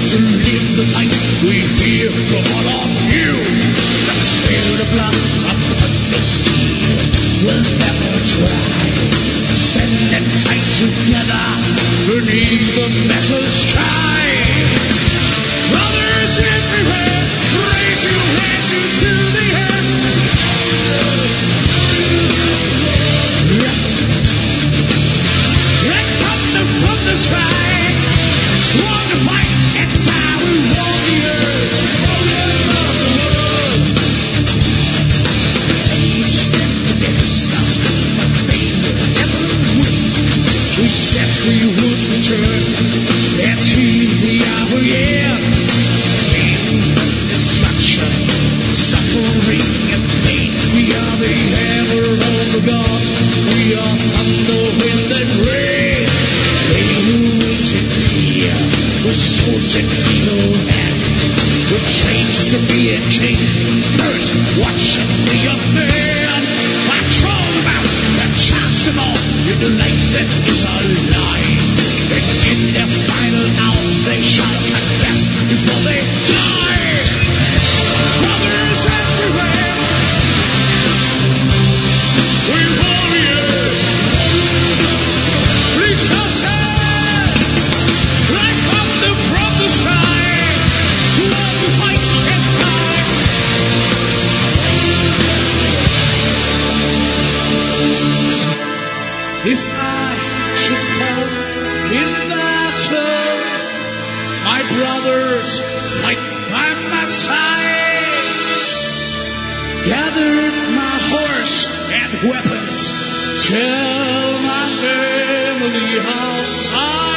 to live the fight we hear from all of you. The spirit of blood upon the steel will never try. Stand and fight together beneath the metal sky. Brothers everywhere, raise your hands into the air. Let thunder from the sky, sworn to fight and die, we walk the earth. They stand against us, but they will never win. We said we would return, that's here we are, yeah. Destruction, suffering and pain, we are the hammer of the gods, we are thunder, wind and rain. They who wait in fear, with swords and feeble hands, with chains to be a king. First, watch and be a man. I troll them out and charge them all in the life that is a lie. And in their final hour, they shall confess before they die. Brothers everywhere, we warriors, please stand like thunder from the sky, sworn to fight and die. If I should fall in battle, my brothers fight by my side. Gathered my horse and weapons, tell my family how I